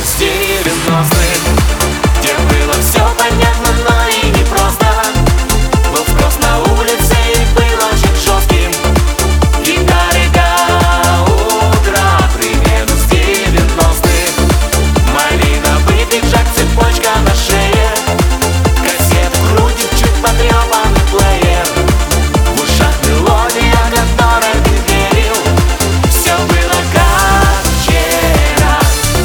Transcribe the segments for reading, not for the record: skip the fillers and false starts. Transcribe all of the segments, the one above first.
из 90-х, где было все понятно, но и непросто. Был спрос на улице и был очень жестким. Гитары до утра, привет из 90-х. Малиновый пиджак, цепочка на шее, кассету крутит чуть потрепанный плеер. В ушах мелодия, которой ты верил. Все было как вчера.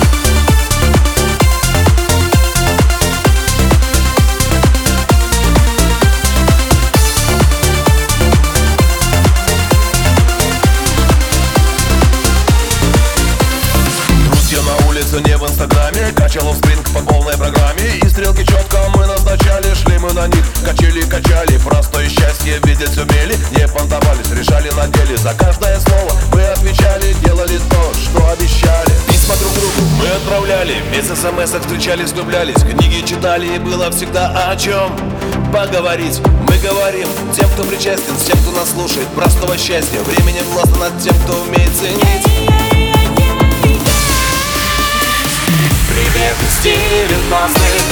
Друзья на улице, не в инстаграме. Качалов спринг по полной программе. И стрелки четко мы назначали, шли мы на них. Качали, простое счастье видеть умели. Не понтовались, решали на деле. За каждое слово мы отвечали, делали то, что обещали. Письма друг другу мы отправляли, без смс-ок встречались, влюблялись. Книги читали, и было всегда о чем поговорить. Мы говорим тем, кто причастен, с тем, кто нас слушает. Простого счастья, временем властно над тем, кто умеет ценить. Привет из 90-х,